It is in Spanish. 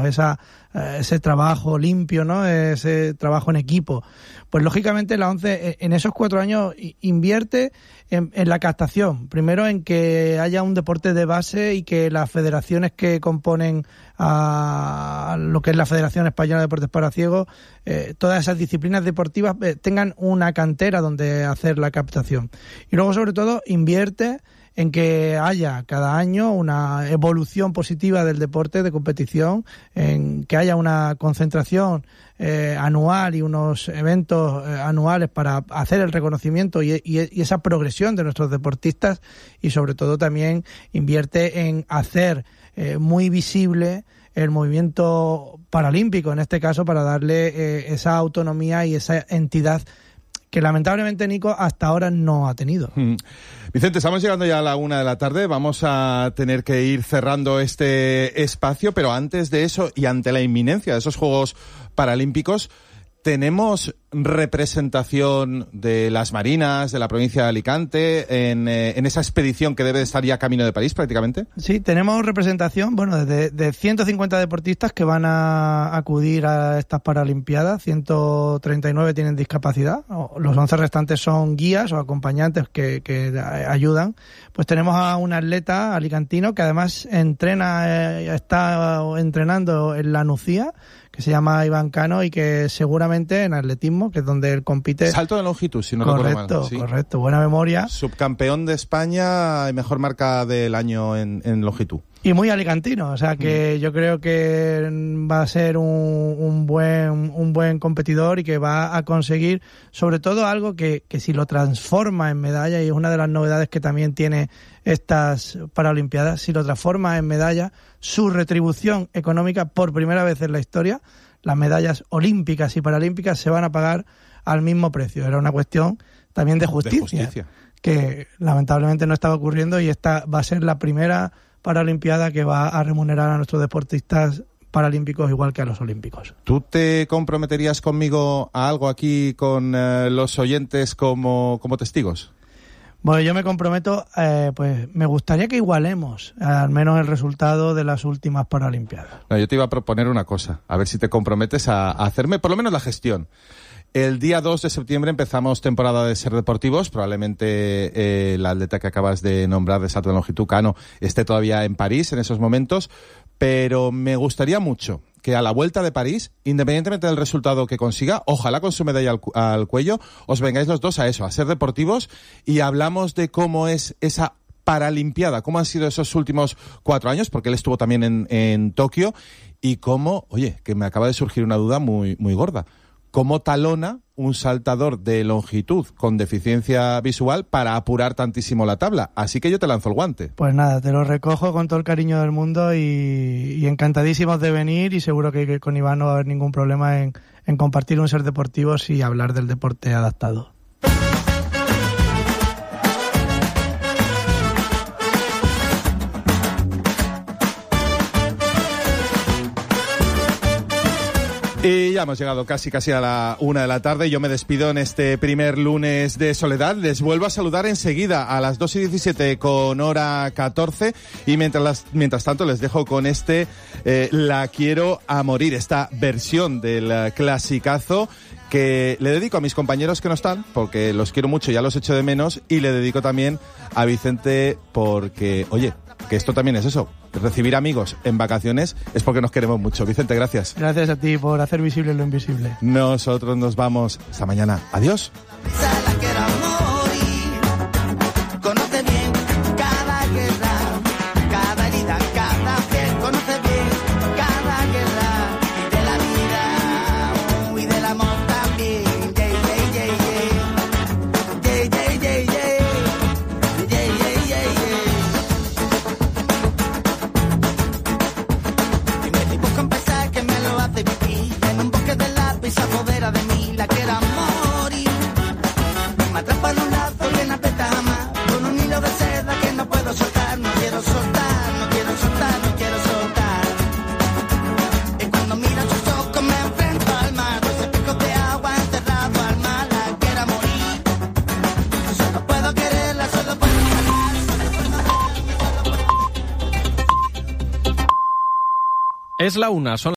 menos ese trabajo limpio, ¿no? Ese trabajo en equipo. Pues lógicamente la ONCE en esos 4 años invierte en la captación. Primero en que haya un deporte de base y que las federaciones que componen a lo que es la Federación Española de Deportes para Ciegos, todas esas disciplinas deportivas tengan una cantera donde hacer la captación. Y luego, sobre todo, invierte en que haya cada año una evolución positiva del deporte de competición, en que haya una concentración anual y unos eventos anuales para hacer el reconocimiento y esa progresión de nuestros deportistas, y sobre todo también invierte en hacer muy visible el movimiento paralímpico, en este caso para darle esa autonomía y esa entidad que lamentablemente Nico hasta ahora no ha tenido. Vicente, estamos llegando ya a la 1 p.m, vamos a tener que ir cerrando este espacio, pero antes de eso y ante la inminencia de esos Juegos Paralímpicos, ¿tenemos representación de las Marinas, de la provincia de Alicante, en esa expedición que debe de estar ya camino de París prácticamente? Sí, tenemos representación, bueno, de 150 deportistas que van a acudir a estas Paralimpiadas. 139 tienen discapacidad, los 11 restantes son guías o acompañantes que ayudan. Pues tenemos a un atleta alicantino que además está entrenando en la Nucía, que se llama Iván Cano, y que seguramente en atletismo, que es donde él compite. Salto de longitud, si no recuerdo mal. Sí. Correcto, buena memoria. Subcampeón de España y mejor marca del año en longitud. Y muy alicantino, o sea que yo creo que va a ser un buen competidor y que va a conseguir sobre todo algo que si lo transforma en medalla, y es una de las novedades que también tiene estas Paralimpiadas, si lo transforma en medalla, su retribución económica por primera vez en la historia, las medallas olímpicas y paralímpicas se van a pagar al mismo precio. Era una cuestión también de justicia. Que lamentablemente no estaba ocurriendo, y esta va a ser la primera Paralimpiada que va a remunerar a nuestros deportistas paralímpicos igual que a los olímpicos. ¿Tú te comprometerías conmigo a algo aquí con los oyentes como testigos? Bueno, yo me comprometo, pues me gustaría que igualemos al menos el resultado de las últimas Paralimpiadas. No, yo te iba a proponer una cosa, a ver si te comprometes a hacerme por lo menos la gestión. El día 2 de septiembre empezamos temporada de Ser Deportivos. Probablemente el atleta que acabas de nombrar de salto de longitud, Cano, esté todavía en París en esos momentos. Pero me gustaría mucho que a la vuelta de París, independientemente del resultado que consiga, ojalá con su medalla al cuello, os vengáis los dos a Ser Deportivos, y hablamos de cómo es esa Paralimpiada, cómo han sido esos últimos 4 años, porque él estuvo también en Tokio, y cómo, oye, que me acaba de surgir una duda muy, muy gorda. ¿Cómo talona un saltador de longitud con deficiencia visual para apurar tantísimo la tabla? Así que yo te lanzo el guante. Pues nada, te lo recojo con todo el cariño del mundo y encantadísimos de venir, y seguro que con Iván no va a haber ningún problema en compartir un Ser Deportivos y hablar del deporte adaptado. Y ya hemos llegado casi a la 1 p.m. Yo me despido en este primer lunes de soledad. Les vuelvo a saludar enseguida a las 2:17 con hora 14. Y mientras tanto les dejo con La Quiero a Morir, esta versión del clasicazo que le dedico a mis compañeros que no están, porque los quiero mucho, ya los echo de menos, y le dedico también a Vicente porque, oye, que esto también es eso. Recibir amigos en vacaciones es porque nos queremos mucho. Vicente, gracias. Gracias a ti por hacer visible lo invisible. Nosotros nos vamos hasta mañana. Adiós. Es la 1, son